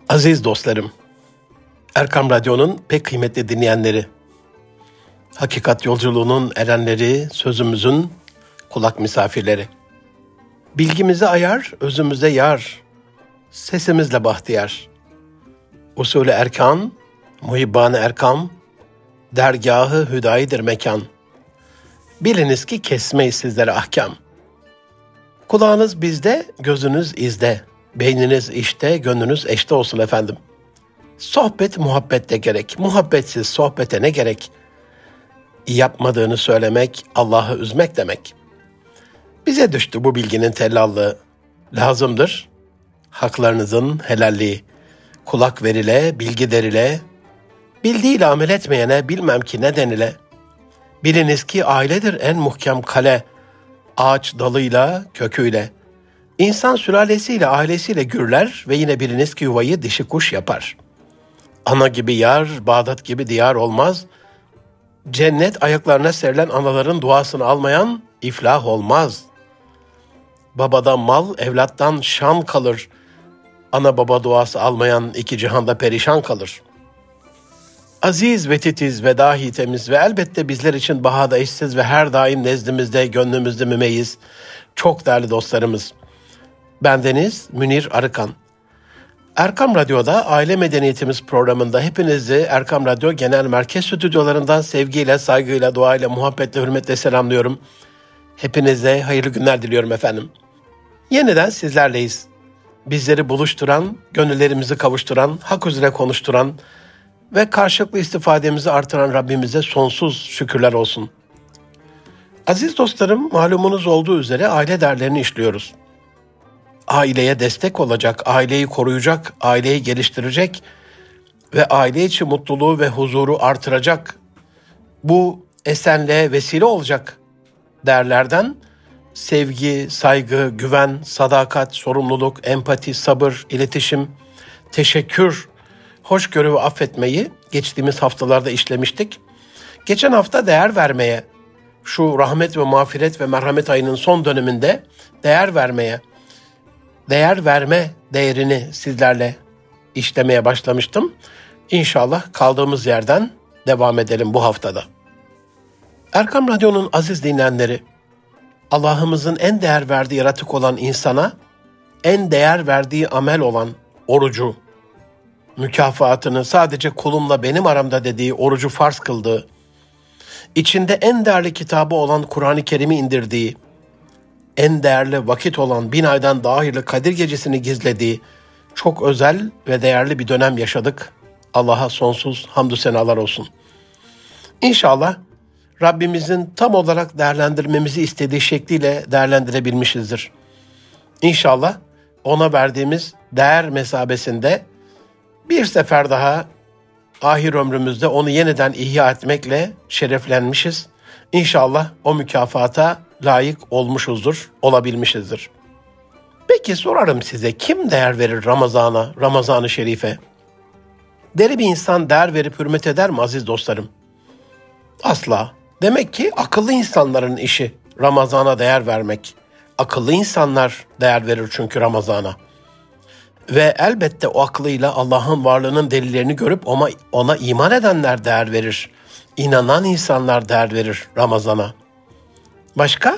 Aziz dostlarım, Erkam Radyo'nun pek kıymetli dinleyenleri, hakikat yolculuğunun erenleri, sözümüzün kulak misafirleri. Bilgimize ayar, özümüze yar, sesimizle bahtiyar. Usulü erkan, muhibban-ı erkam, dergahı hüdayidir mekan. Biliniz ki kesmeyiz sizlere ahkam. Kulağınız bizde, gözünüz izde, beyniniz işte, gönlünüz eşte olsun efendim. Sohbet muhabbette gerek, muhabbetsiz sohbete ne gerek? Yapmadığını söylemek, Allah'ı üzmek demek. Bize düştü bu bilginin tellallığı. Lazımdır haklarınızın helalliği. Kulak verile, bilgi derile, bildiğiyle amel etmeyene bilmem ki ne denile. Biliniz ki ailedir en muhkem kale, ağaç dalıyla, köküyle. İnsan sülalesiyle, ailesiyle gürler ve yine biliniz ki yuvayı dişi kuş yapar. Ana gibi yar, Bağdat gibi diyar olmaz. Cennet ayaklarına serilen anaların duasını almayan iflah olmaz. Babadan mal, evlattan şan kalır. Ana baba duası almayan iki cihanda perişan kalır. Aziz ve titiz ve dahi temiz ve elbette bizler için bahada eşsiz ve her daim nezdimizde, gönlümüzde mümeyyiz. Çok değerli dostlarımız. Bendeniz Münir Arıkan. Erkam Radyo'da Aile Medeniyetimiz programında hepinizi Erkam Radyo Genel Merkez Stüdyolarından sevgiyle, saygıyla, duayla, muhabbetle, hürmetle selamlıyorum. Hepinize hayırlı günler diliyorum efendim. Yeniden sizlerleyiz. Bizleri buluşturan, gönüllerimizi kavuşturan, hak üzere konuşturan ve karşılıklı istifademizi artıran Rabbimize sonsuz şükürler olsun. Aziz dostlarım, malumunuz olduğu üzere aile değerlerini işliyoruz. Aileye destek olacak, aileyi koruyacak, aileyi geliştirecek ve aile içi mutluluğu ve huzuru artıracak, bu esenliğe vesile olacak değerlerden sevgi, saygı, güven, sadakat, sorumluluk, empati, sabır, iletişim, teşekkür, hoşgörü ve affetmeyi geçtiğimiz haftalarda işlemiştik. Geçen hafta değer vermeye, şu rahmet ve mağfiret ve merhamet ayının son döneminde değer vermeye, değer verme değerini sizlerle işlemeye başlamıştım. İnşallah kaldığımız yerden devam edelim bu haftada. Erkam Radyo'nun aziz dinleyenleri, Allah'ımızın en değer verdiği yaratık olan insana, en değer verdiği amel olan orucu, mükafatını sadece kulumla benim aramda dediği orucu farz kıldığı, içinde en değerli kitabı olan Kur'an-ı Kerim'i indirdiği, en değerli vakit olan 1000 aydan daha hayırlı Kadir Gecesi'ni gizlediği çok özel ve değerli bir dönem yaşadık. Allah'a sonsuz hamdü senalar olsun. İnşallah Rabbimizin tam olarak değerlendirmemizi istediği şekliyle değerlendirebilmişizdir. İnşallah ona verdiğimiz değer mesabesinde bir sefer daha ahir ömrümüzde onu yeniden ihya etmekle şereflenmişiz. İnşallah o mükafata layık olmuşuzdur, olabilmişizdir. Peki sorarım size, kim değer verir Ramazan-ı Şerife? Deli bir insan değer verip hürmet eder mi aziz dostlarım? Asla. Demek ki akıllı insanların işi Ramazan'a değer vermek. Akıllı insanlar değer verir çünkü Ramazan'a. Ve elbette o aklıyla Allah'ın varlığının delillerini görüp ona iman edenler değer verir. İnanan insanlar değer verir Ramazan'a. Başka?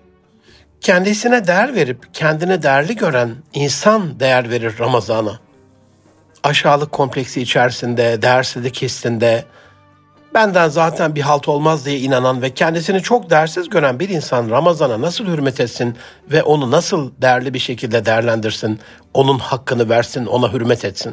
Kendisine değer verip kendini değerli gören insan değer verir Ramazan'a. Aşağılık kompleksi içerisinde, değersizlik hissinde, benden zaten bir halt olmaz diye inanan ve kendisini çok değersiz gören bir insan Ramazan'a nasıl hürmet etsin ve onu nasıl değerli bir şekilde değerlendirsin, onun hakkını versin, ona hürmet etsin.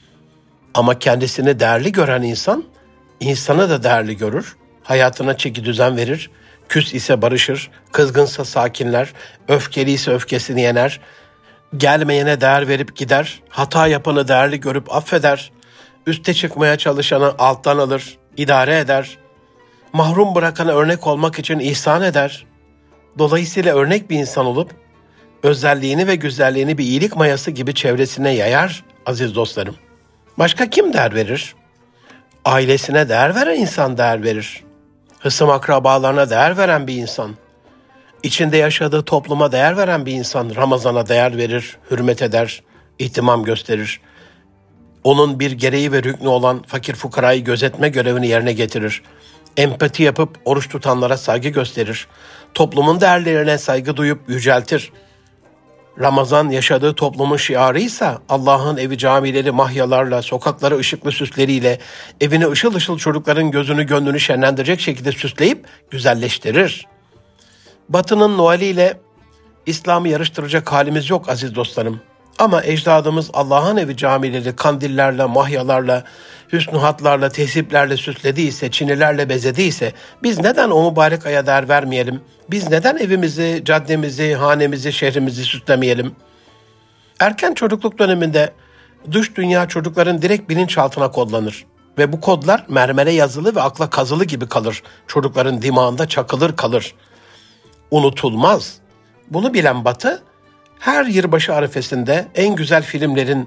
Ama kendisini değerli gören insan, insanı da değerli görür, hayatına çeki düzen verir, küs ise barışır, kızgınsa sakinler, öfkeli ise öfkesini yener, gelmeyene değer verip gider, hata yapanı değerli görüp affeder, üste çıkmaya çalışanı alttan alır, idare eder, mahrum bırakana örnek olmak için ihsan eder. Dolayısıyla örnek bir insan olup, özelliğini ve güzelliğini bir iyilik mayası gibi çevresine yayar aziz dostlarım. Başka kim değer verir? Ailesine değer veren insan değer verir. Hısım akrabalarına değer veren bir insan. İçinde yaşadığı topluma değer veren bir insan Ramazan'a değer verir, hürmet eder, ihtimam gösterir. Onun bir gereği ve rüknü olan fakir fukarayı gözetme görevini yerine getirir. Empati yapıp oruç tutanlara saygı gösterir. Toplumun değerlerine saygı duyup yüceltir. Ramazan yaşadığı toplumun şiarıysa Allah'ın evi camileri mahyalarla, sokakları ışıklı süsleriyle, evini ışıl ışıl çocukların gözünü gönlünü şenlendirecek şekilde süsleyip güzelleştirir. Batı'nın Noel'iyle İslam'ı yarıştıracak halimiz yok aziz dostlarım. Ama ecdadımız Allah'ın evi camileri kandillerle, mahyalarla, hüsnü hatlarla, tesiplerle süslediyse, çinilerle bezediyse biz neden o mübarek aya değer vermeyelim? Biz neden evimizi, caddemizi, hanemizi, şehrimizi süslemeyelim? Erken çocukluk döneminde dış dünya çocukların direkt bilinçaltına kodlanır. Ve bu kodlar mermere yazılı ve akla kazılı gibi kalır. Çocukların dimağında çakılır kalır. Unutulmaz. Bunu bilen Batı, her yılbaşı arifesinde en güzel filmlerin,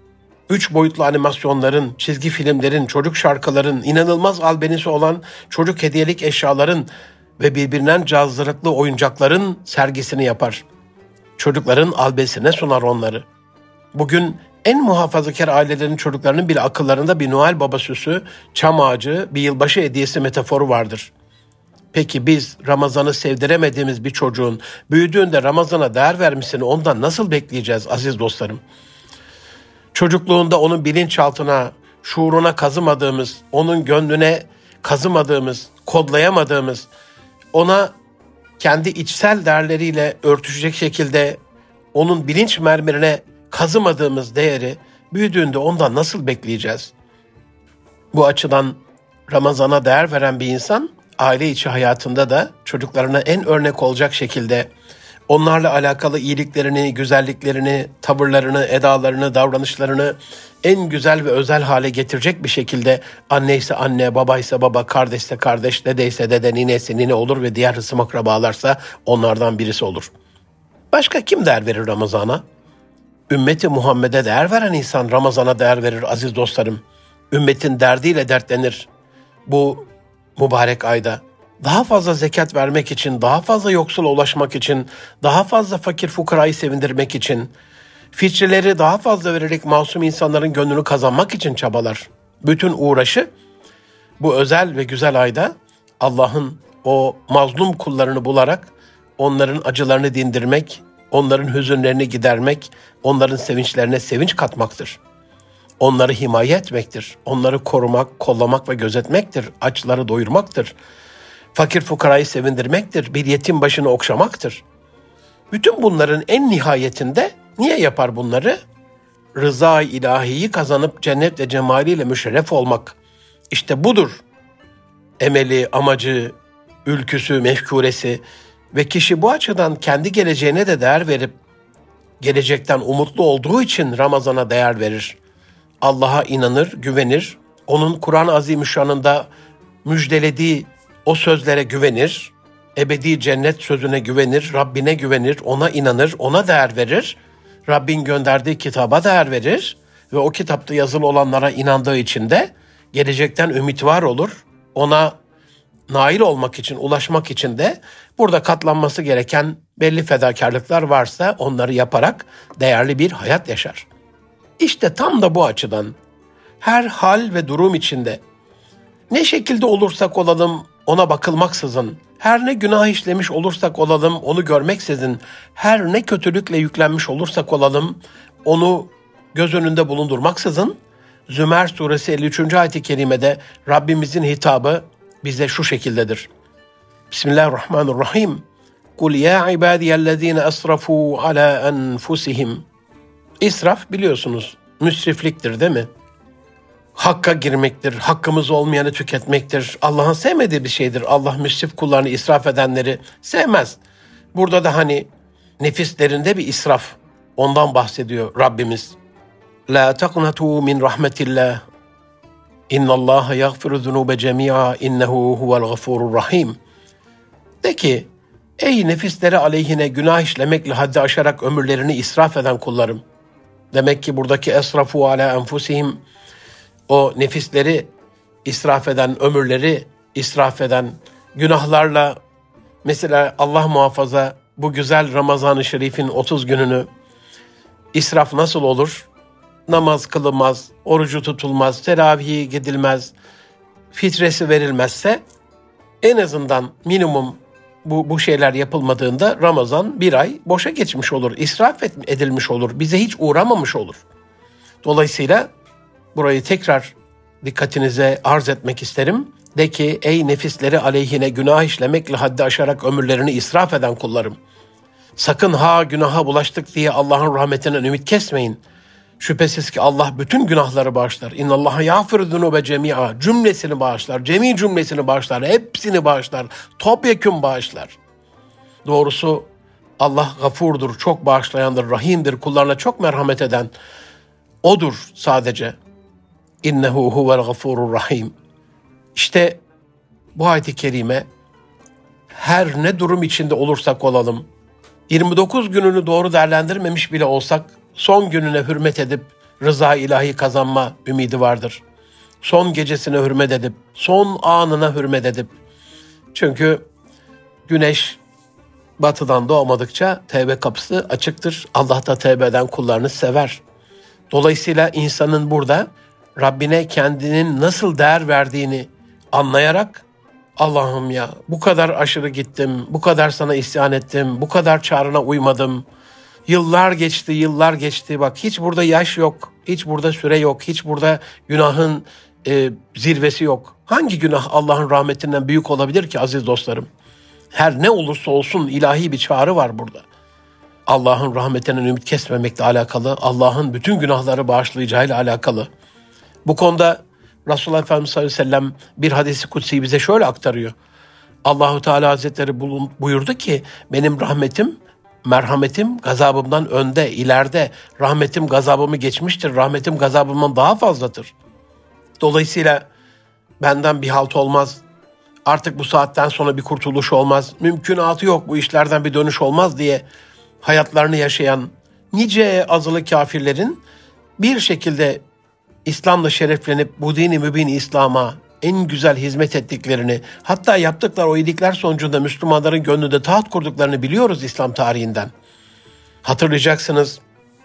3 boyutlu animasyonların, çizgi filmlerin, çocuk şarkıların, inanılmaz albenisi olan çocuk hediyelik eşyaların ve birbirinden cazdırıklı oyuncakların sergisini yapar. Çocukların albesine sunar onları. Bugün en muhafazakar ailelerin çocuklarının bile akıllarında bir Noel Baba süsü, çam ağacı, bir yılbaşı hediyesi metaforu vardır. Peki biz Ramazan'ı sevdiremediğimiz bir çocuğun büyüdüğünde Ramazan'a değer vermesini ondan nasıl bekleyeceğiz aziz dostlarım? Çocukluğunda onun bilinçaltına, şuuruna kazımadığımız, onun gönlüne kazımadığımız, kodlayamadığımız, ona kendi içsel değerleriyle örtüşecek şekilde onun bilinç mermerine kazımadığımız değeri büyüdüğünde ondan nasıl bekleyeceğiz? Bu açıdan Ramazan'a değer veren bir insan aile içi hayatında da çocuklarına en örnek olacak şekilde onlarla alakalı iyiliklerini, güzelliklerini, tavırlarını, edalarını, davranışlarını en güzel ve özel hale getirecek bir şekilde anneyse anne, babaysa baba, kardeşse kardeş, dedeyse dede, nineyse nine olur ve diğer hısım akrabalarsa onlardan birisi olur. Başka kim değer verir Ramazan'a? Ümmeti Muhammed'e değer veren insan Ramazan'a değer verir aziz dostlarım. Ümmetin derdiyle dertlenir. Bu mübarek ayda daha fazla zekat vermek için, daha fazla yoksula ulaşmak için, daha fazla fakir fukarayı sevindirmek için, fitreleri daha fazla vererek masum insanların gönlünü kazanmak için çabalar. Bütün uğraşı bu özel ve güzel ayda Allah'ın o mazlum kullarını bularak onların acılarını dindirmek, onların hüzünlerini gidermek, onların sevinçlerine sevinç katmaktır. Onları himaye etmektir. Onları korumak, kollamak ve gözetmektir. Açları doyurmaktır. Fakir fukarayı sevindirmektir. Bir yetim başını okşamaktır. Bütün bunların en nihayetinde niye yapar bunları? Rıza-i ilahiyi kazanıp cennet ve cemaliyle müşerref olmak. İşte budur. Emeli, amacı, ülküsü, mefkuresi ve kişi bu açıdan kendi geleceğine de değer verip gelecekten umutlu olduğu için Ramazan'a değer verir. Allah'a inanır, güvenir, onun Kur'an-ı Azimüşşan'ında müjdelediği o sözlere güvenir, ebedi cennet sözüne güvenir, Rabbine güvenir, ona inanır, ona değer verir, Rabbin gönderdiği kitaba değer verir ve o kitapta yazılı olanlara inandığı için de gelecekten ümit var olur, ona nail olmak için, ulaşmak için de burada katlanması gereken belli fedakarlıklar varsa onları yaparak değerli bir hayat yaşar. İşte tam da bu açıdan her hal ve durum içinde ne şekilde olursak olalım ona bakılmaksızın, her ne günah işlemiş olursak olalım onu görmeksizin, her ne kötülükle yüklenmiş olursak olalım onu göz önünde bulundurmaksızın, Zümer suresi 53. ayet-i kerimede Rabbimizin hitabı bize şu şekildedir. Bismillahirrahmanirrahim. Kul ya ibadiyellezine esrafu ala enfusihim. İsraf biliyorsunuz müsrifliktir değil mi? Hakka girmektir, hakkımız olmayanı tüketmektir. Allah'ın sevmediği bir şeydir. Allah müsrif kullarını, israf edenleri sevmez. Burada da hani nefislerinde bir israf. Ondan bahsediyor Rabbimiz. La taqnatu min rahmetillah. İnnallaha yaghfiru zunuba cemi'a innehu huvel gafurur rahim. De ki, ey nefisleri aleyhine günah işlemekle haddi aşarak ömürlerini israf eden kullarım. Demek ki buradaki esrafu ala enfusihim, o nefisleri israf eden, ömürleri israf eden, günahlarla, mesela Allah muhafaza bu güzel Ramazan-ı Şerif'in 30 gününü israf nasıl olur? namaz kılınmaz, orucu tutulmaz, teravihi gidilmez, fitresi verilmezse en azından minimum bu şeyler yapılmadığında Ramazan bir ay boşa geçmiş olur, israf edilmiş olur, bize hiç uğramamış olur. Dolayısıyla burayı tekrar dikkatinize arz etmek isterim. De ki ey nefisleri aleyhine günah işlemekle haddi aşarak ömürlerini israf eden kullarım. Sakın ha günaha bulaştık diye Allah'ın rahmetinden ümit kesmeyin. Şüphesiz ki Allah bütün günahları bağışlar. İnnallâhe yâfiru zunûbe cemî'a. Cümlesini bağışlar. Cemî cümlesini bağışlar. Hepsini bağışlar. Topyekün bağışlar. Doğrusu Allah gafurdur, çok bağışlayandır, rahimdir, kullarına çok merhamet eden O'dur sadece. İnnehu huvel gafurur rahim. İşte bu ayet-i kerime her ne durum içinde olursak olalım, 29 gününü doğru değerlendirmemiş bile olsak son gününe hürmet edip rıza ilahi kazanma ümidi vardır. Son gecesine hürmet edip, son anına hürmet edip. Çünkü güneş batıdan doğmadıkça tevbe kapısı açıktır. Allah da tevbe eden kullarını sever. Dolayısıyla insanın burada Rabbine kendinin nasıl değer verdiğini anlayarak Allah'ım ya bu kadar aşırı gittim, bu kadar sana isyan ettim, bu kadar çağrına uymadım. Yıllar geçti. Bak hiç burada yaş yok, hiç burada süre yok, hiç burada günahın zirvesi yok. Hangi günah Allah'ın rahmetinden büyük olabilir ki aziz dostlarım? Her ne olursa olsun ilahi bir çağrı var burada. Allah'ın rahmetinden ümit kesmemekle alakalı, Allah'ın bütün günahları bağışlayacağıyla alakalı. Bu konuda Resulullah Efendimiz sallallahu aleyhi ve sellem bir hadisi kutsi bize şöyle aktarıyor. Allahu Teala Hazretleri buyurdu ki benim merhametim gazabımdan önde, ileride. Rahmetim gazabımı geçmiştir. Rahmetim gazabımdan daha fazladır. Dolayısıyla benden bir halt olmaz. Artık bu saatten sonra bir kurtuluş olmaz. Mümkünatı yok, bu işlerden bir dönüş olmaz diye hayatlarını yaşayan nice azılı kafirlerin bir şekilde İslam'la şereflenip bu dini mübin İslam'a en güzel hizmet ettiklerini, hatta yaptıkları o iyilikler sonucunda Müslümanların gönlünde taht kurduklarını biliyoruz İslam tarihinden. Hatırlayacaksınız,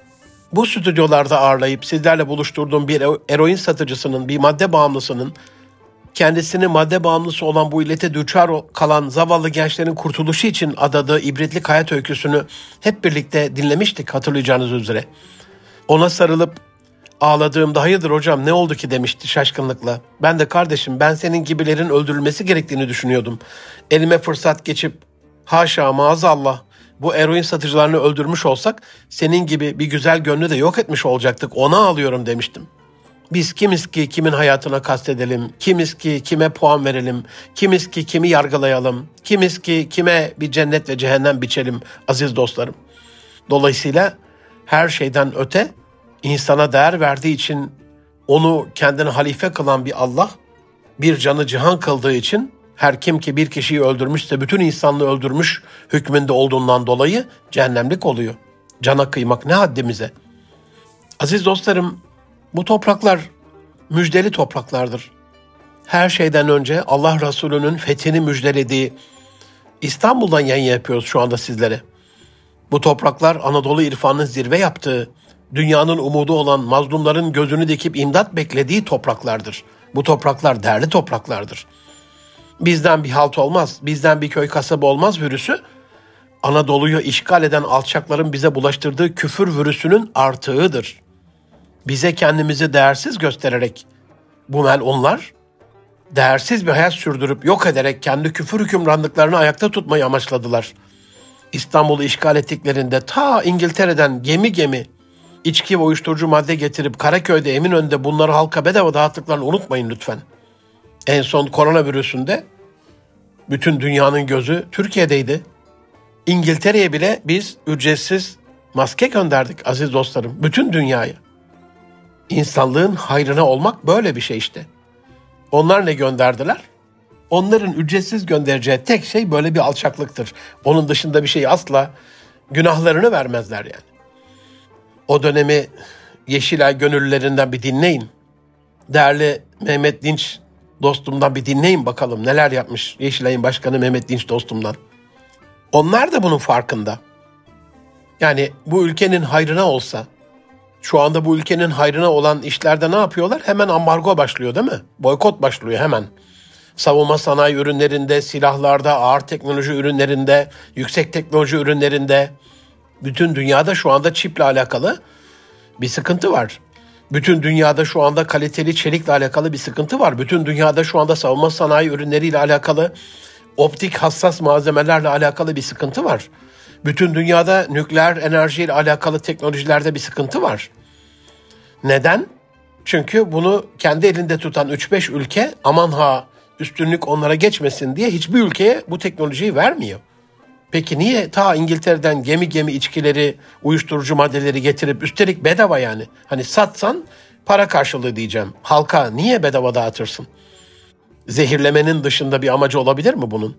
bu stüdyolarda ağırlayıp sizlerle buluşturduğum bir eroin satıcısının, bir madde bağımlısının, kendisini madde bağımlısı olan bu illete düçar kalan zavallı gençlerin kurtuluşu için adadığı ibretlik hayat öyküsünü hep birlikte dinlemiştik hatırlayacağınız üzere. Ona sarılıp ağladığımda hayırdır hocam ne oldu ki demişti şaşkınlıkla. Ben de kardeşim ben senin gibilerin öldürülmesi gerektiğini düşünüyordum. Elime fırsat geçip haşa maazallah bu eroin satıcılarını öldürmüş olsak senin gibi bir güzel gönlü de yok etmiş olacaktık, ona ağlıyorum demiştim. Biz kimiz ki kimin hayatına kastedelim, kimiz ki kime puan verelim, kimiz ki kimi yargılayalım, kimiz ki kime bir cennet ve cehennem biçelim aziz dostlarım. Dolayısıyla her şeyden öte insana değer verdiği için onu kendine halife kılan bir Allah, bir canı cihan kıldığı için her kim ki bir kişiyi öldürmüşse bütün insanlığı öldürmüş hükmünde olduğundan dolayı cehennemlik oluyor. Cana kıymak ne haddimize. Aziz dostlarım, bu topraklar müjdeli topraklardır. Her şeyden önce Allah Resulü'nün fethini müjdelediği İstanbul'dan yayın yapıyoruz şu anda sizlere. Bu topraklar Anadolu irfanının zirve yaptığı, dünyanın umudu olan mazlumların gözünü dikip imdat beklediği topraklardır. Bu topraklar değerli topraklardır. Bizden bir halt olmaz, bizden bir köy kasaba olmaz virüsü, Anadolu'yu işgal eden alçakların bize bulaştırdığı küfür virüsünün artığıdır. Bize kendimizi değersiz göstererek bu onlar değersiz bir hayat sürdürüp yok ederek kendi küfür hükümranlıklarını ayakta tutmayı amaçladılar. İstanbul'u işgal ettiklerinde ta İngiltere'den gemi içki ve uyuşturucu madde getirip Karaköy'de, Eminönü'nde bunları halka bedava dağıttıklarını unutmayın lütfen. En son koronavirüsünde bütün dünyanın gözü Türkiye'deydi. İngiltere'ye bile biz ücretsiz maske gönderdik aziz dostlarım. Bütün dünyaya. İnsanlığın hayrına olmak böyle bir şey işte. Onlar ne gönderdiler? Onların ücretsiz göndereceği tek şey böyle bir alçaklıktır. Onun dışında bir şey asla günahlarını vermezler yani. O dönemi Yeşilay gönüllülerinden bir dinleyin. Değerli Mehmet Dinç dostumdan bir dinleyin bakalım neler yapmış Yeşilay'ın başkanı Mehmet Dinç dostumdan. Onlar da bunun farkında. Yani bu ülkenin hayrına olsa, Şu anda bu ülkenin hayrına olan işlerde ne yapıyorlar? Hemen ambargo başlıyor değil mi? Boykot başlıyor hemen. Savunma sanayi ürünlerinde, silahlarda, ağır teknoloji ürünlerinde, yüksek teknoloji ürünlerinde. Bütün dünyada şu anda çiple alakalı bir sıkıntı var. Bütün dünyada şu anda kaliteli çelikle alakalı bir sıkıntı var. Bütün dünyada şu anda savunma sanayi ürünleriyle alakalı, optik hassas malzemelerle alakalı bir sıkıntı var. Bütün dünyada nükleer enerjiyle alakalı teknolojilerde bir sıkıntı var. Neden? Çünkü bunu kendi elinde tutan 3-5 ülke aman ha üstünlük onlara geçmesin diye hiçbir ülkeye bu teknolojiyi vermiyor. Peki niye ta İngiltere'den gemi içkileri, uyuşturucu maddeleri getirip üstelik bedava yani. Hani satsan para karşılığı diyeceğim. Halka niye bedava dağıtırsın? Zehirlemenin dışında bir amacı olabilir mi bunun?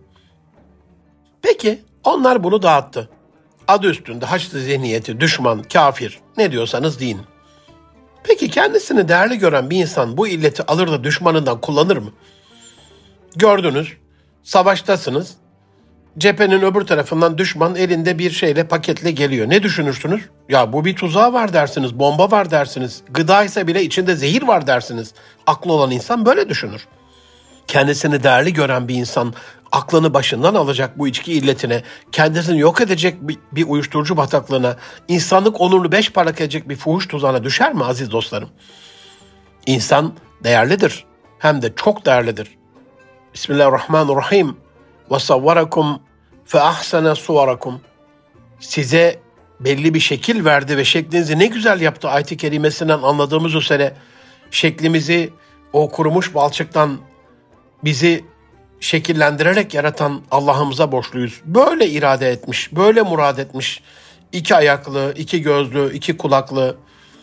Peki onlar bunu dağıttı. Adı üstünde Haçlı zihniyeti, düşman, kafir ne diyorsanız deyin. Peki kendisini değerli gören bir insan bu illeti alır da düşmanından kullanır mı? Gördünüz, savaştasınız. Cephenin öbür tarafından düşman elinde bir şeyle paketle geliyor. Ne düşünürsünüz? Ya bu bir tuzağı var dersiniz, bomba var dersiniz. Gıda ise bile içinde zehir var dersiniz. Aklı olan insan böyle düşünür. Kendisini değerli gören bir insan aklını başından alacak bu içki illetine, kendisini yok edecek bir uyuşturucu bataklığına, insanlık onurunu 5 paralık edecek bir fuhuş tuzağına düşer mi aziz dostlarım? İnsan değerlidir. Hem de çok değerlidir. Bismillahirrahmanirrahim. وَصَوَّرَكُمْ فَأَحْسَنَ صُوَرَكُمْ. Size belli bir şekil verdi ve şeklinizi ne güzel yaptı. Ayet-i kerimesinden anladığımız üzere şeklimizi o kurumuş balçıktan bizi şekillendirerek yaratan Allah'ımıza borçluyuz. Böyle irade etmiş, böyle murad etmiş. 2 ayaklı, 2 gözlü, 2 kulaklı,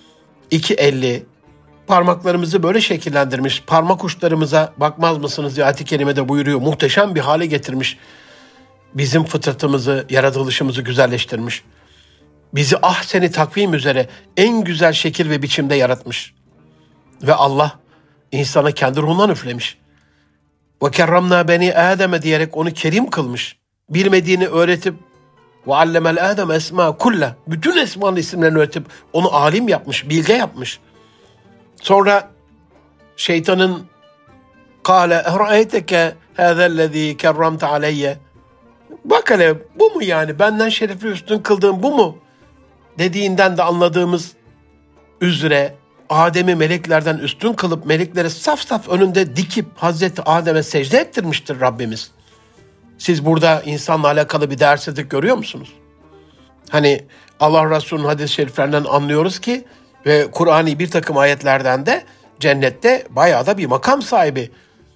2 elli, parmaklarımızı böyle şekillendirmiş. Parmak uçlarımıza bakmaz mısınız diye ayet-i kerimede buyuruyor. Muhteşem bir hale getirmiş. Bizim fıtratımızı, yaratılışımızı güzelleştirmiş. Bizi ahseni takvim üzere en güzel şekil ve biçimde yaratmış. Ve Allah insana kendi ruhundan üflemiş. Ve kerramna beni Adem'e diyerek onu kerim kılmış. Bilmediğini öğretip ve allemel Adem esma kulle. Bütün esmanın isimlerini öğretip onu alim yapmış, bilge yapmış. Sonra şeytanın kâle ehrâeyteke hâzellezî kerramte aleyye. Bak hele bu mu yani benden şerefli üstün kıldığım bu mu? Dediğinden de anladığımız üzere Adem'i meleklerden üstün kılıp melekleri saf saf önünde dikip Hazreti Adem'e secde ettirmiştir Rabbimiz. Siz burada insanla alakalı bir değersizlik görüyor musunuz? Hani Allah Resulü'nün hadis-i şeriflerinden anlıyoruz ki ve Kur'an'ı bir takım ayetlerden de cennette bayağı da bir makam sahibi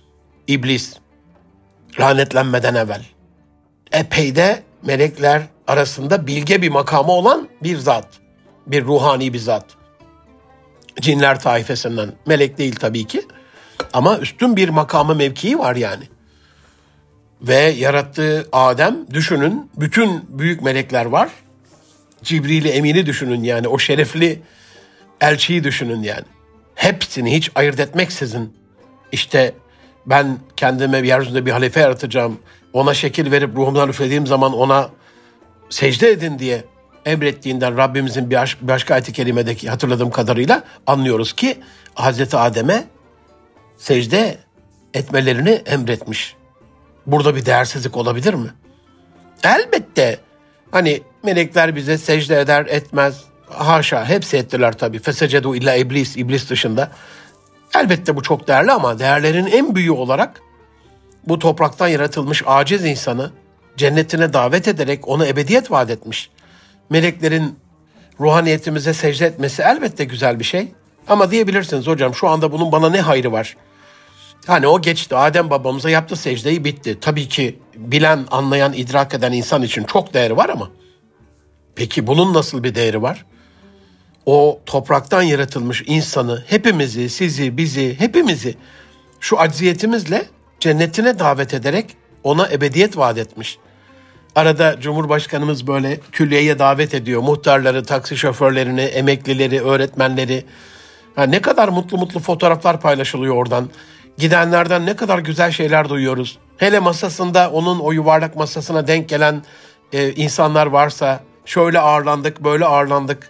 İblis lanetlenmeden evvel. Epey de melekler arasında bilge bir makamı olan bir zat. Bir ruhani bir zat. Cinler taifesinden. Melek değil tabii ki. Ama üstün bir makamı mevkii var yani. Ve yarattığı Adem düşünün bütün büyük melekler var. Cibril-i Emin'i düşünün yani o şerefli elçiyi düşünün yani. Hepsini hiç ayırt etmeksizin işte ben kendime yeryüzünde bir halife yaratacağım. Ona şekil verip ruhumdan üflediğim zaman ona secde edin diye emrettiğinden Rabbimizin bir başka ayet-i kerimedeki hatırladığım kadarıyla anlıyoruz ki Hazreti Adem'e secde etmelerini emretmiş. Burada bir değersizlik olabilir mi? Elbette. Hani melekler bize secde eder etmez. Haşa hepsi ettiler tabii. Fesecedu illa iblis dışında. Elbette bu çok değerli ama değerlerin en büyüğü olarak bu topraktan yaratılmış aciz insanı cennetine davet ederek ona ebediyet vaat etmiş. Meleklerin ruhaniyetimize secde etmesi elbette güzel bir şey. Ama diyebilirsiniz hocam şu anda bunun bana ne hayrı var? Hani o geçti. Adem babamıza yaptı secdeyi bitti. Tabii ki bilen, anlayan, idrak eden insan için çok değeri var ama peki bunun nasıl bir değeri var? O topraktan yaratılmış insanı, hepimizi, sizi, bizi, hepimizi şu acziyetimizle cennetine davet ederek ona ebediyet vaat etmiş. Arada Cumhurbaşkanımız böyle külliyeye davet ediyor. Muhtarları, taksi şoförlerini, emeklileri, öğretmenleri. Ne kadar mutlu fotoğraflar paylaşılıyor oradan. Gidenlerden ne kadar güzel şeyler duyuyoruz. Hele masasında onun o yuvarlak masasına denk gelen insanlar varsa şöyle ağırlandık, böyle ağırlandık.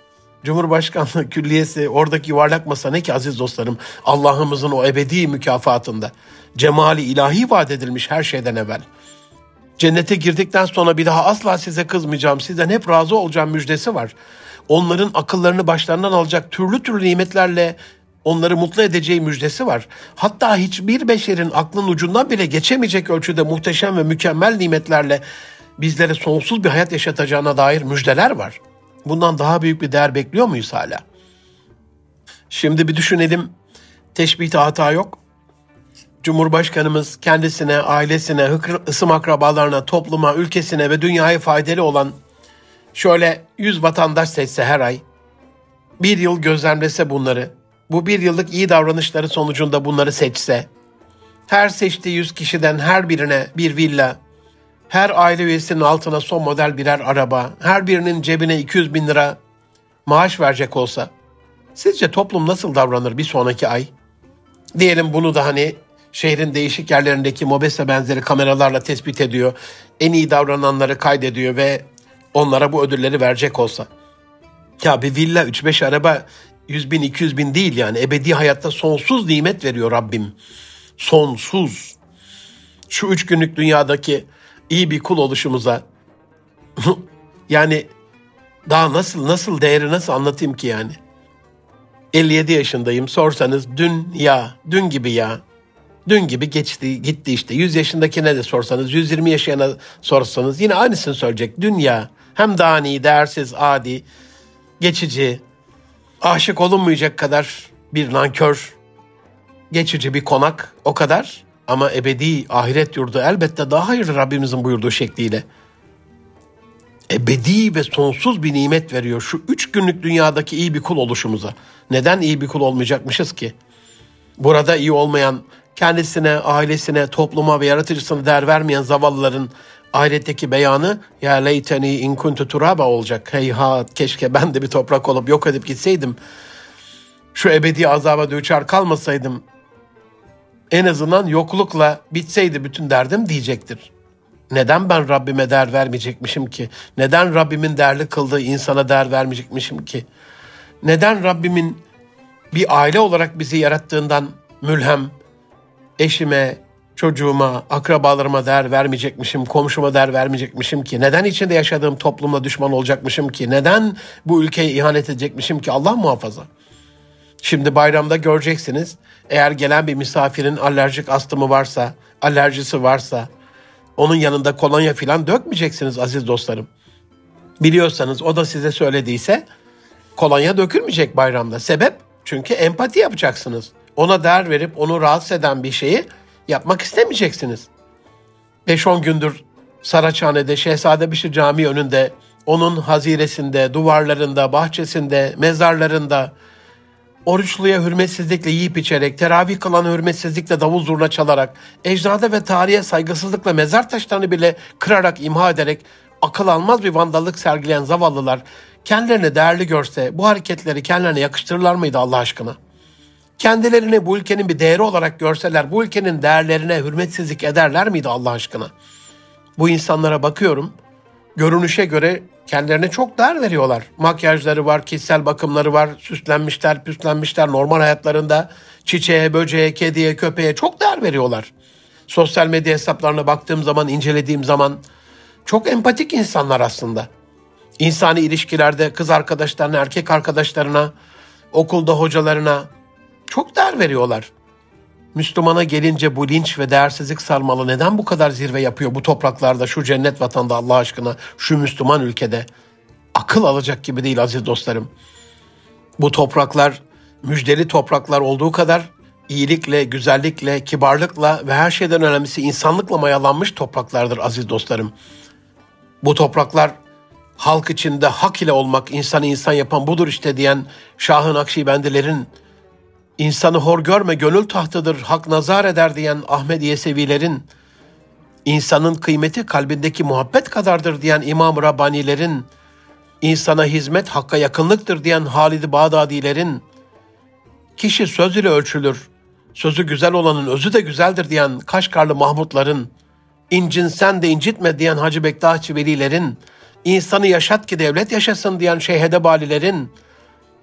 Cumhurbaşkanlığı Külliyesi, oradaki yuvarlak masa ne ki aziz dostlarım? Allah'ımızın o ebedi mükafatında. Cemali ilahi vaat edilmiş her şeyden evvel. Cennete girdikten sonra bir daha asla size kızmayacağım, sizden hep razı olacağım müjdesi var. Onların akıllarını başlarından alacak türlü türlü nimetlerle onları mutlu edeceği müjdesi var. Hatta hiçbir beşerin aklının ucundan bile geçemeyecek ölçüde muhteşem ve mükemmel nimetlerle bizlere sonsuz bir hayat yaşatacağına dair müjdeler var. Bundan daha büyük bir değer bekliyor muyuz hala? Şimdi bir düşünelim. Teşbihte hata yok. Cumhurbaşkanımız kendisine, ailesine, hısım akrabalarına, topluma, ülkesine ve dünyaya faydalı olan şöyle 100 vatandaş seçse her ay, bir yıl gözlemlese bunları, bu bir yıllık iyi davranışları sonucunda bunları seçse, her seçtiği 100 kişiden her birine bir villa, her aile üyesinin altına son model birer araba, her birinin cebine 200 bin lira maaş verecek olsa, sizce toplum nasıl davranır bir sonraki ay? Diyelim bunu da şehrin değişik yerlerindeki mobese benzeri kameralarla tespit ediyor, en iyi davrananları kaydediyor ve onlara bu ödülleri verecek olsa. Ya bir villa, 3-5 araba, 100 bin, 200 bin değil yani. Ebedi hayatta sonsuz nimet veriyor Rabbim. Sonsuz. Şu 3 günlük dünyadaki iyi bir kul oluşumuza yani daha nasıl değeri nasıl anlatayım ki yani? 57 yaşındayım. Sorsanız dün gibi ya. Dün gibi geçti, gitti işte. 100 yaşındakine de sorsanız, 120 yaşına sorsanız yine aynısını söyleyecek. Dünya hem dani, değersiz, adi, geçici, aşık olunmayacak kadar bir nankör, geçici bir konak, o kadar. Ama ebedi ahiret yurdu elbette daha hayırlı Rabbimizin buyurduğu şekliyle. Ebedi ve sonsuz bir nimet veriyor şu 3 günlük dünyadaki iyi bir kul oluşumuza. Neden iyi bir kul olmayacakmışız ki? Burada iyi olmayan, kendisine, ailesine, topluma ve yaratıcısına değer vermeyen zavallıların ahiretteki beyanı ya leyteni in kuntu turaba olacak. Heyhat, keşke ben de bir toprak olup yok edip gitseydim. Şu ebedi azaba düçar kalmasaydım. En azından yoklukla bitseydi bütün derdim diyecektir. Neden ben Rabbime değer vermeyecekmişim ki? Neden Rabbimin değerli kıldığı insana değer vermeyecekmişim ki? Neden Rabbimin bir aile olarak bizi yarattığından mülhem, eşime, çocuğuma, akrabalarıma değer vermeyecekmişim, komşuma değer vermeyecekmişim ki? Neden içinde yaşadığım toplumla düşman olacakmışım ki? Neden bu ülkeye ihanet edecekmişim ki? Allah muhafaza. Şimdi bayramda göreceksiniz, eğer gelen bir misafirin alerjik astımı varsa, alerjisi varsa, onun yanında kolonya falan dökmeyeceksiniz aziz dostlarım. Biliyorsanız o da size söylediyse kolonya dökülmeyecek bayramda. Sebep? Çünkü empati yapacaksınız. Ona değer verip onu rahatsız eden bir şeyi yapmak istemeyeceksiniz. 5-10 gündür Saraçhane'de, Şehzadebaşı Camii önünde, onun haziresinde, duvarlarında, bahçesinde, mezarlarında, oruçluya hürmetsizlikle yiyip içerek, teravih kılan hürmetsizlikle davul zurna çalarak, ecdada ve tarihe saygısızlıkla mezar taşlarını bile kırarak, imha ederek, akıl almaz bir vandallık sergileyen zavallılar kendilerini değerli görse bu hareketleri kendilerine yakıştırırlar mıydı Allah aşkına? Kendilerini bu ülkenin bir değeri olarak görseler bu ülkenin değerlerine hürmetsizlik ederler miydi Allah aşkına? Bu insanlara bakıyorum, görünüşe göre kendilerine çok değer veriyorlar. Makyajları var, kişisel bakımları var, süslenmişler, püslenmişler normal hayatlarında. Çiçeğe, böceğe, kediye, köpeğe çok değer veriyorlar. Sosyal medya hesaplarına baktığım zaman, incelediğim zaman çok empatik insanlar aslında. İnsani ilişkilerde kız arkadaşlarına, erkek arkadaşlarına, okulda hocalarına çok değer veriyorlar. Müslümana gelince bu linç ve değersizlik sarmalı neden bu kadar zirve yapıyor bu topraklarda, şu cennet vatanda Allah aşkına, şu Müslüman ülkede? Akıl alacak gibi değil aziz dostlarım. Bu topraklar müjdeli topraklar olduğu kadar iyilikle, güzellikle, kibarlıkla ve her şeyden önemlisi insanlıkla mayalanmış topraklardır aziz dostlarım. Bu topraklar halk içinde hak ile olmak, insanı insan yapan budur işte diyen Şah-ı Nakşibendilerin, İnsanı hor görme gönül tahtıdır, hak nazar eder diyen Ahmed Yesevilerin, insanın kıymeti kalbindeki muhabbet kadardır diyen İmam-ı Rabbanilerin, insana hizmet hakka yakınlıktır diyen Halid-i Bağdadilerin, kişi söz ile ölçülür, sözü güzel olanın özü de güzeldir diyen Kaşgarlı Mahmutların, incinsen de incitme diyen Hacı Bektaşi Velilerin, insanı yaşat ki devlet yaşasın diyen Şeyh Edebalilerin,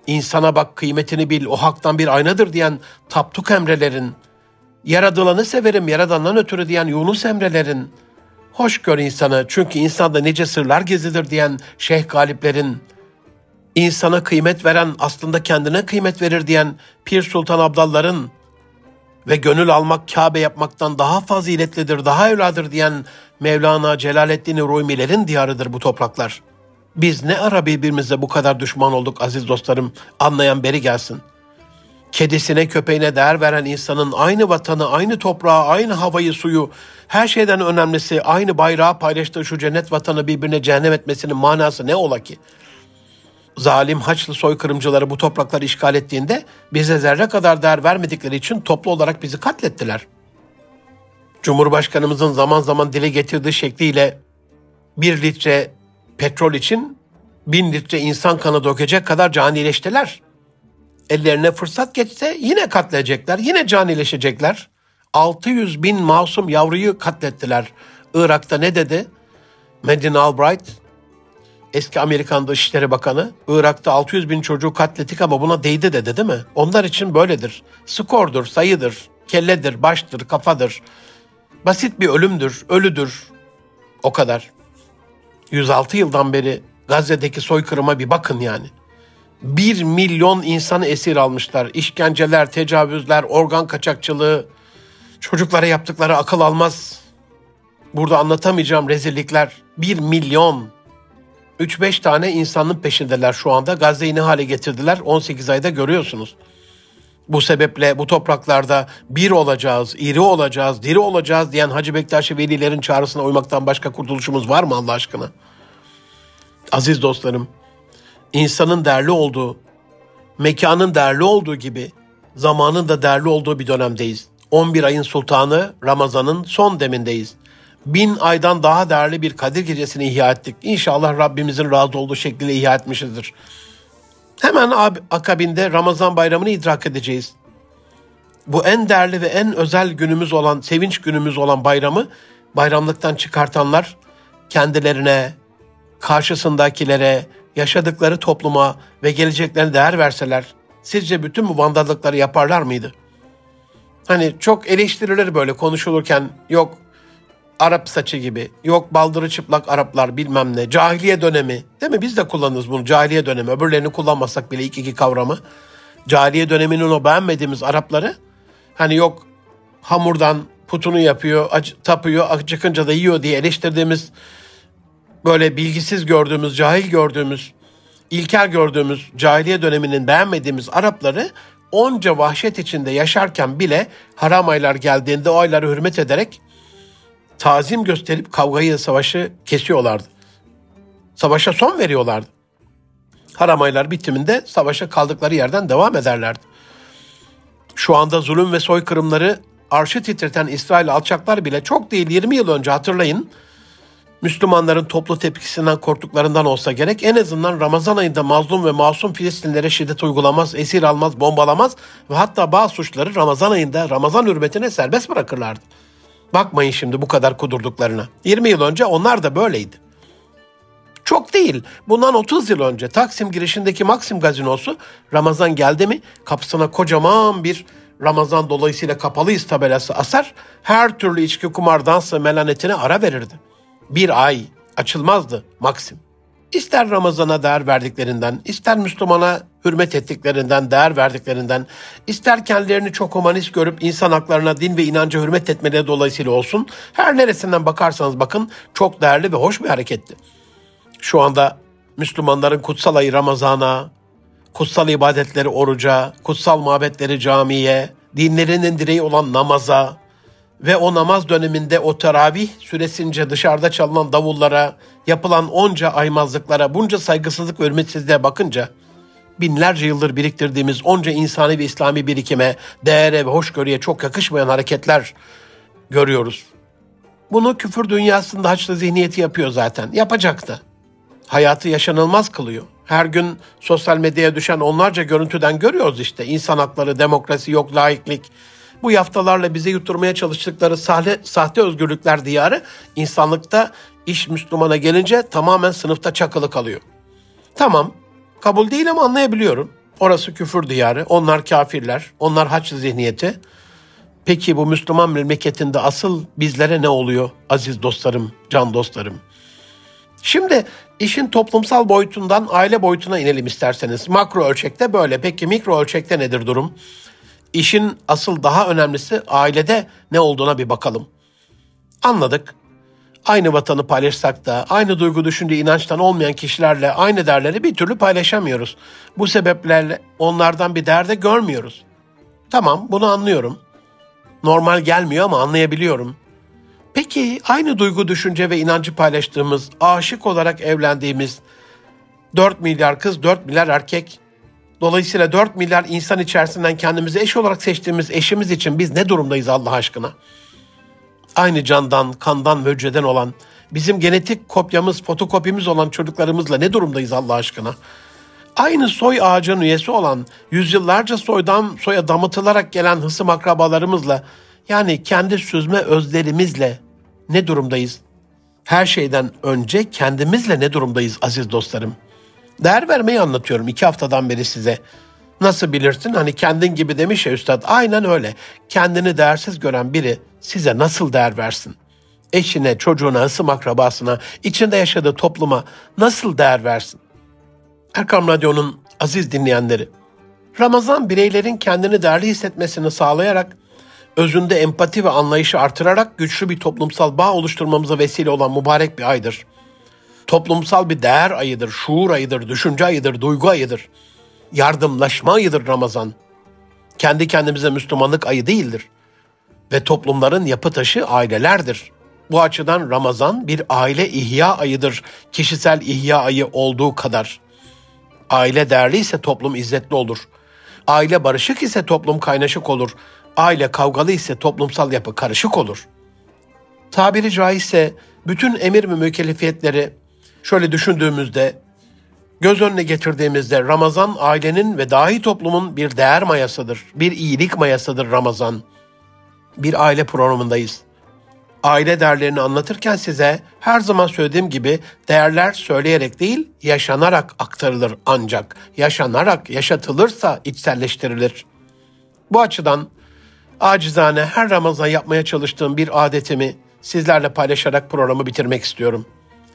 insana bak kıymetini bil, o haktan bir aynadır diyen Tapduk Emrelerin, yaradılanı severim yaradandan ötürü diyen Yunus Emrelerin, hoş gör insanı çünkü insanda nice sırlar gizlidir diyen Şeyh Galiplerin, insana kıymet veren aslında kendine kıymet verir diyen Pir Sultan Abdalların ve gönül almak Kabe yapmaktan daha faziletlidir, daha evladır diyen Mevlana Celaleddin Rumilerin diyarıdır bu topraklar. Biz ne ara birbirimize bu kadar düşman olduk aziz dostlarım, anlayan beri gelsin. Kedisine köpeğine değer veren insanın aynı vatanı, aynı toprağı, aynı havayı, suyu, her şeyden önemlisi aynı bayrağı paylaştığı şu cennet vatanı birbirine cehennem etmesinin manası ne ola ki? Zalim Haçlı soykırımcıları bu toprakları işgal ettiğinde bize zerre kadar değer vermedikleri için toplu olarak bizi katlettiler. Cumhurbaşkanımızın zaman zaman dile getirdiği şekliyle 1 litre petrol için 1000 litre insan kanı dökecek kadar canileştiler. Ellerine fırsat geçse yine katledecekler, yine canileşecekler. 600 bin masum yavruyu katlettiler. Irak'ta ne dedi? Madeleine Albright, eski Amerikan Dışişleri Bakanı, Irak'ta 600 bin çocuğu katlettik ama buna değdi dedi değil mi? Onlar için böyledir. Skordur, sayıdır, kelledir, baştır, kafadır. Basit bir ölümdür, ölüdür. O kadar. 106 yıldan beri Gazze'deki soykırıma bir bakın yani. 1 milyon insanı esir almışlar. İşkenceler, tecavüzler, organ kaçakçılığı, çocuklara yaptıkları akıl almaz. Burada anlatamayacağım rezillikler. 1 milyon. 3-5 tane insanın peşindeler şu anda. Gazze'yi ne hale getirdiler? 18 ayda görüyorsunuz. Bu sebeple bu topraklarda bir olacağız, iri olacağız, diri olacağız diyen Hacı Bektaş Velilerin çağrısına uymaktan başka kurtuluşumuz var mı Allah aşkına? Aziz dostlarım, insanın değerli olduğu, mekanın değerli olduğu gibi zamanın da değerli olduğu bir dönemdeyiz. 11 ayın sultanı Ramazan'ın son demindeyiz. 1000 aydan daha değerli bir Kadir Gecesi'ni ihya ettik. İnşallah Rabbimizin razı olduğu şekliyle ihya etmişizdir. Hemen akabinde Ramazan bayramını idrak edeceğiz. Bu en değerli ve en özel günümüz olan, sevinç günümüz olan bayramı bayramlıktan çıkartanlar kendilerine, karşısındakilere, yaşadıkları topluma ve geleceklerine değer verseler, sizce bütün bu vandallıkları yaparlar mıydı? Hani çok eleştirilir böyle konuşulurken, yok Arap saçı gibi, yok baldırı çıplak Araplar bilmem ne, cahiliye dönemi, değil mi? Biz de kullanırız bunu, cahiliye dönemi. Öbürlerini kullanmasak bile iki kavramı. Cahiliye döneminin o beğenmediğimiz Arapları, hani yok hamurdan putunu yapıyor, tapıyor, acıkınca da yiyor diye eleştirdiğimiz, böyle bilgisiz gördüğümüz, cahil gördüğümüz, ilkel gördüğümüz cahiliye döneminin beğenmediğimiz Arapları onca vahşet içinde yaşarken bile haram aylar geldiğinde o ayları hürmet ederek tazim gösterip kavgayı, savaşı kesiyorlardı. Savaşa son veriyorlardı. Haram aylar bitiminde savaşa kaldıkları yerden devam ederlerdi. Şu anda zulüm ve soykırımları arşı titreten İsrail alçaklar bile çok değil 20 yıl önce hatırlayın, Müslümanların toplu tepkisinden korktuklarından olsa gerek en azından Ramazan ayında mazlum ve masum Filistinlere şiddet uygulamaz, esir almaz, bombalamaz ve hatta bazı suçları Ramazan ayında Ramazan hürmetine serbest bırakırlardı. Bakmayın şimdi bu kadar kudurduklarına. 20 yıl önce onlar da böyleydi. Çok değil. Bundan 30 yıl önce Taksim girişindeki Maxim gazinosu Ramazan geldi mi kapısına kocaman bir Ramazan dolayısıyla kapalıyız tabelası asar, her türlü içki, kumar, dans ve melanetine ara verirdi. 1 ay açılmazdı Maxim. İster Ramazan'a değer verdiklerinden, ister Müslümana hürmet ettiklerinden, değer verdiklerinden, ister kendilerini çok humanist görüp insan haklarına, din ve inanca hürmet etmeleri dolayısıyla olsun, her neresinden bakarsanız bakın çok değerli ve hoş bir hareketti. Şu anda Müslümanların kutsal ayı Ramazan'a, kutsal ibadetleri oruca, kutsal mabetleri camiye, dinlerinin direği olan namaza ve o namaz döneminde o teravih süresince dışarıda çalınan davullara, yapılan onca aymazlıklara, bunca saygısızlık ve hürmetsizliğe bakınca binlerce yıldır biriktirdiğimiz onca insani ve İslami birikime, değere ve hoşgörüye çok yakışmayan hareketler görüyoruz. Bunu küfür dünyasında Haçlı zihniyeti yapıyor zaten. Yapacak da. Hayatı yaşanılmaz kılıyor. Her gün sosyal medyaya düşen onlarca görüntüden görüyoruz işte. İnsan hakları, demokrasi, yok laiklik. Bu yaftalarla bize yutturmaya çalıştıkları sahte özgürlükler diyarı insanlıkta iş Müslümana gelince tamamen sınıfta çakılı kalıyor. Tamam, kabul değil ama anlayabiliyorum. Orası küfür diyarı, onlar kafirler, onlar haç zihniyeti. Peki bu Müslüman memleketinde asıl bizlere ne oluyor aziz dostlarım, can dostlarım? Şimdi işin toplumsal boyutundan aile boyutuna inelim isterseniz. Makro ölçekte böyle. Peki mikro ölçekte nedir durum? İşin asıl daha önemlisi ailede ne olduğuna bir bakalım. Anladık. Aynı vatanı paylaşsak da aynı duygu, düşünce, inançtan olmayan kişilerle aynı değerleri bir türlü paylaşamıyoruz. Bu sebeplerle onlardan bir değer de görmüyoruz. Tamam, bunu anlıyorum. Normal gelmiyor ama anlayabiliyorum. Peki aynı duygu, düşünce ve inancı paylaştığımız, aşık olarak evlendiğimiz 4 milyar kız, 4 milyar erkek, dolayısıyla 4 milyar insan içerisinden kendimizi eş olarak seçtiğimiz eşimiz için biz ne durumdayız Allah aşkına? Aynı candan, kandan ve hücreden olan, bizim genetik kopyamız, fotokopimiz olan çocuklarımızla ne durumdayız Allah aşkına? Aynı soy ağacının üyesi olan, yüzyıllarca soydan soya damıtılarak gelen hısım akrabalarımızla, yani kendi süzme özlerimizle ne durumdayız? Her şeyden önce kendimizle ne durumdayız aziz dostlarım? Değer vermeyi anlatıyorum 2 haftadan beri size. Nasıl bilirsin? Hani kendin gibi demiş ya üstad. Aynen öyle. Kendini değersiz gören biri size nasıl değer versin? Eşine, çocuğuna, hısım akrabasına, içinde yaşadığı topluma nasıl değer versin? Erkam Radyo'nun aziz dinleyenleri, Ramazan bireylerin kendini değerli hissetmesini sağlayarak, özünde empati ve anlayışı artırarak güçlü bir toplumsal bağ oluşturmamıza vesile olan mübarek bir aydır. Toplumsal bir değer ayıdır, şuur ayıdır, düşünce ayıdır, duygu ayıdır. Yardımlaşma ayıdır Ramazan. Kendi kendimize Müslümanlık ayı değildir. Ve toplumların yapı taşı ailelerdir. Bu açıdan Ramazan bir aile ihya ayıdır. Kişisel ihya ayı olduğu kadar. Aile değerli ise toplum izzetli olur. Aile barışık ise toplum kaynaşık olur. Aile kavgalı ise toplumsal yapı karışık olur. Tabiri caizse bütün emir ve mükellefiyetleri şöyle düşündüğümüzde, göz önüne getirdiğimizde Ramazan ailenin ve dahi toplumun bir değer mayasıdır. Bir iyilik mayasıdır Ramazan. Bir aile programındayız. Aile değerlerini anlatırken size her zaman söylediğim gibi değerler söyleyerek değil, yaşanarak aktarılır ancak. Yaşanarak, yaşatılırsa içselleştirilir. Bu açıdan acizane her Ramazan yapmaya çalıştığım bir adetimi sizlerle paylaşarak programı bitirmek istiyorum.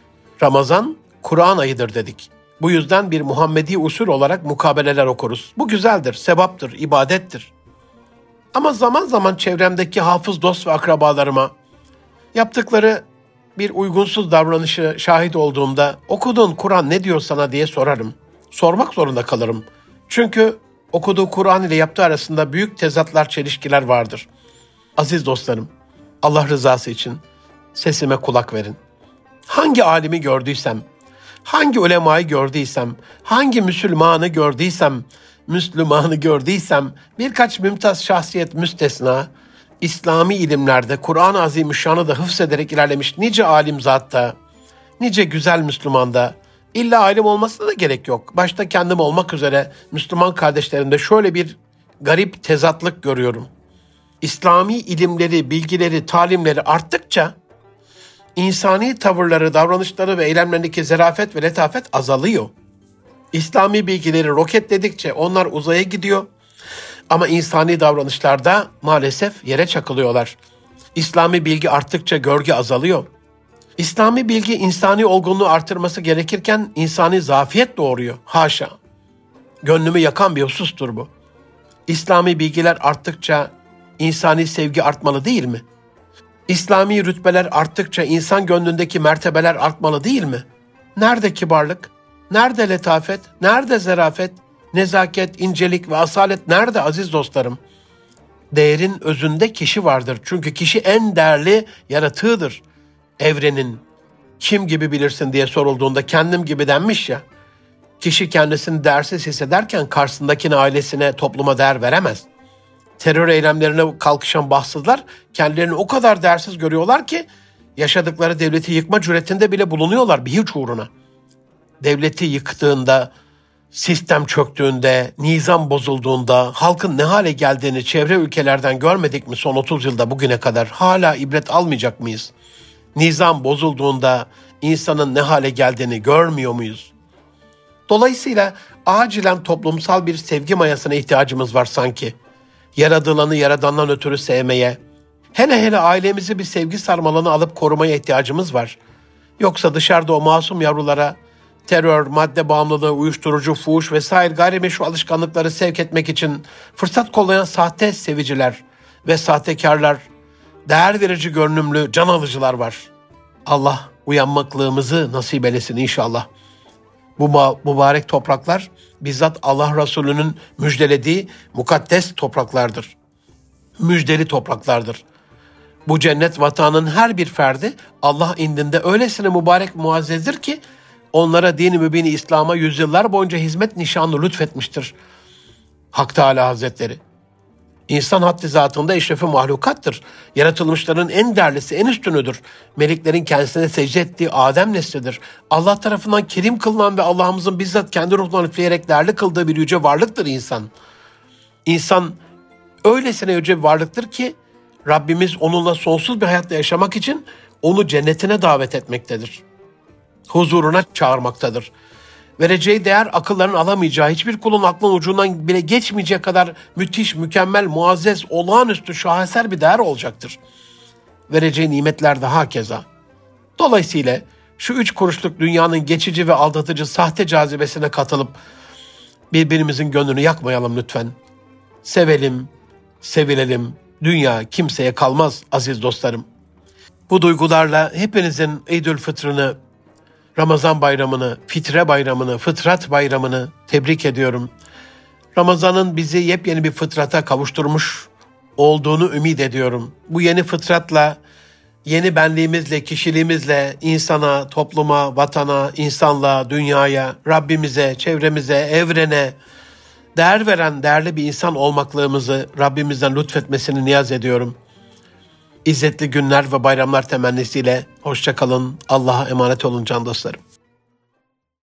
Ramazan, Kur'an ayıdır dedik. Bu yüzden bir Muhammedi usul olarak mukabeleler okuruz. Bu güzeldir, sevaptır, ibadettir. Ama zaman zaman çevremdeki hafız dost ve akrabalarıma yaptıkları bir uygunsuz davranışı şahit olduğumda okuduğun Kur'an ne diyor sana diye sorarım. Sormak zorunda kalırım. Çünkü okuduğu Kur'an ile yaptığı arasında büyük tezatlar, çelişkiler vardır. Aziz dostlarım, Allah rızası için sesime kulak verin. Hangi alimi gördüysem, hangi ulemayı gördüysem, hangi Müslümanı gördüysem, birkaç mümtaz şahsiyet müstesna, İslami ilimlerde Kur'an-ı Azimüşşan'ı da hıfzederek ilerlemiş nice alim zatta, nice güzel Müslümanda, illa alim olmasına da gerek yok. Başta kendim olmak üzere Müslüman kardeşlerimde şöyle bir garip tezatlık görüyorum. İslami ilimleri, bilgileri, talimleri arttıkça insani tavırları, davranışları ve eylemlerindeki zarafet ve letafet azalıyor. İslami bilgileri roketledikçe onlar uzaya gidiyor ama insani davranışlarda maalesef yere çakılıyorlar. İslami bilgi arttıkça görgü azalıyor. İslami bilgi insani olgunluğu artırması gerekirken insani zafiyet doğuruyor. Haşa. Gönlümü yakan bir husustur bu. İslami bilgiler arttıkça insani sevgi artmalı değil mi? İslami rütbeler arttıkça insan gönlündeki mertebeler artmalı değil mi? Nerede kibarlık? Nerede letafet? Nerede zarafet? Nezaket, incelik ve asalet nerede aziz dostlarım? Değerin özünde kişi vardır. Çünkü kişi en değerli yaratığıdır. Evrenin kim gibi bilirsin diye sorulduğunda kendim gibi denmiş ya. Kişi kendisini değersiz hissederken karşısındakine, ailesine, topluma değer veremez. Terör eylemlerine kalkışan bahtsızlar kendilerini o kadar değersiz görüyorlar ki yaşadıkları devleti yıkma cüretinde bile bulunuyorlar bir hiç uğruna. Devleti yıktığında, sistem çöktüğünde, nizam bozulduğunda, halkın ne hale geldiğini çevre ülkelerden görmedik mi son 30 yılda bugüne kadar? Hala ibret almayacak mıyız? Nizam bozulduğunda insanın ne hale geldiğini görmüyor muyuz? Dolayısıyla acilen toplumsal bir sevgi mayasına ihtiyacımız var sanki. Yaradılanı yaradandan ötürü sevmeye, hele hele ailemizi bir sevgi sarmalına alıp korumaya ihtiyacımız var. Yoksa dışarıda o masum yavrulara terör, madde bağımlılığı, uyuşturucu, fuhuş vesaire gayrimeşru alışkanlıkları sevk etmek için fırsat kollayan sahte seviciler ve sahtekarlar, değer verici görünümlü can alıcılar var. Allah uyanmaklığımızı nasip eylesin inşallah. Bu mübarek topraklar bizzat Allah Resulü'nün müjdelediği mukaddes topraklardır. Müjdeli topraklardır. Bu cennet vatanının her bir ferdi Allah indinde öylesine mübarek muazzezdir ki onlara din-i mübini İslam'a yüzyıllar boyunca hizmet nişanı lütfetmiştir Hak Teâlâ Hazretleri. İnsan haddi zatında eşrefi mahlukattır. Yaratılmışların en değerlisi, en üstünüdür. Meleklerin kendisine secde ettiği Adem neslidir. Allah tarafından kerim kılınan ve Allah'ımızın bizzat kendi ruhundan üfleyerek değerli kıldığı bir yüce varlıktır insan. İnsan öylesine yüce bir varlıktır ki Rabbimiz onunla sonsuz bir hayatta yaşamak için onu cennetine davet etmektedir. Huzuruna çağırmaktadır. Vereceği değer akılların alamayacağı, hiçbir kulun aklının ucundan bile geçmeyecek kadar müthiş, mükemmel, muazzez, olağanüstü, şaheser bir değer olacaktır. Vereceği nimetler de hakeza. Dolayısıyla şu 3 kuruşluk dünyanın geçici ve aldatıcı sahte cazibesine katılıp birbirimizin gönlünü yakmayalım lütfen. Sevelim, sevilelim. Dünya kimseye kalmaz aziz dostlarım. Bu duygularla hepinizin İdülfıtrını, Ramazan bayramını, Fitre bayramını, Fıtrat bayramını tebrik ediyorum. Ramazan'ın bizi yepyeni bir fıtrata kavuşturmuş olduğunu ümit ediyorum. Bu yeni fıtratla, yeni benliğimizle, kişiliğimizle insana, topluma, vatana, insanlığa, dünyaya, Rabbimize, çevremize, evrene değer veren değerli bir insan olmaklığımızı Rabbimizden lütfetmesini niyaz ediyorum. İzzetli günler ve bayramlar temennisiyle hoşça kalın. Allah'a emanet olun can dostlarım.